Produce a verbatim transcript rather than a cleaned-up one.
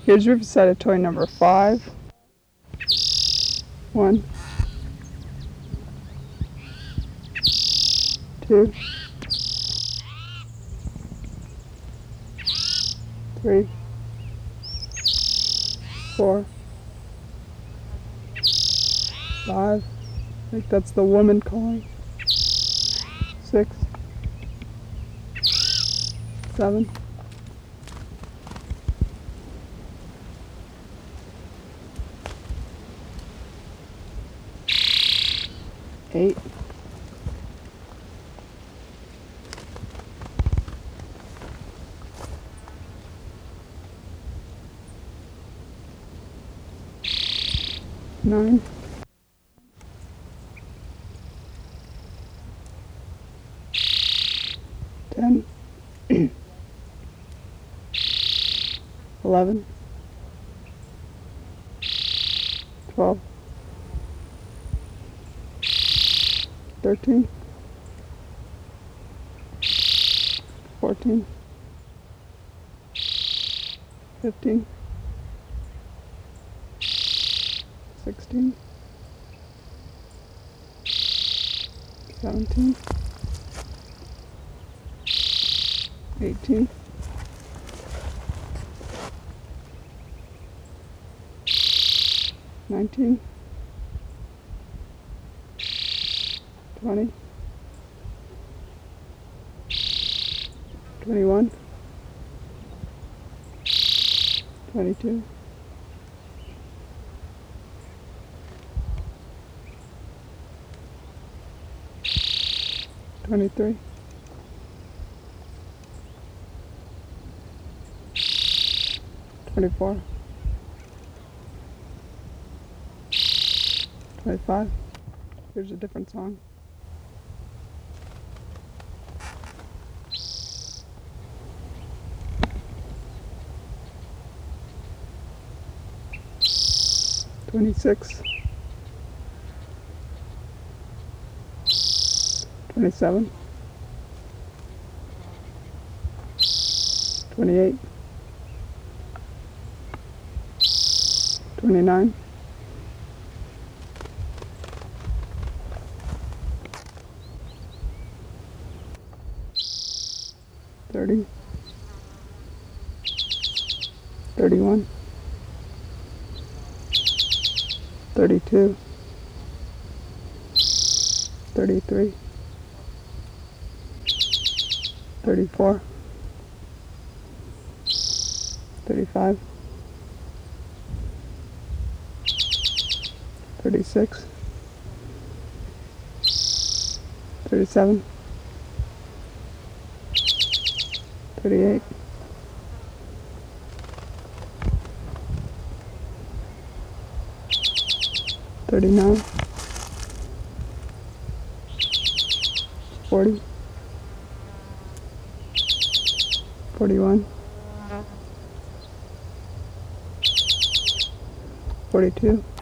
Here's your set of toy number five. One, two, three, four, five. I think that's the woman calling. Six, seven, eight, nine, ten, eleven, twelve, thirteen, fourteen, fifteen, sixteen, seventeen, eighteen, nineteen, twenty, twenty-one, twenty-two, twenty-three, twenty-four, twenty-five. Here's a different song. twenty-six, twenty-seven, twenty-eight, twenty-nine, thirty, thirty-one, thirty-two, thirty-three, thirty-four, thirty-five, thirty-six, thirty-seven, thirty-eight, thirty-nine, forty, forty-one, forty-two,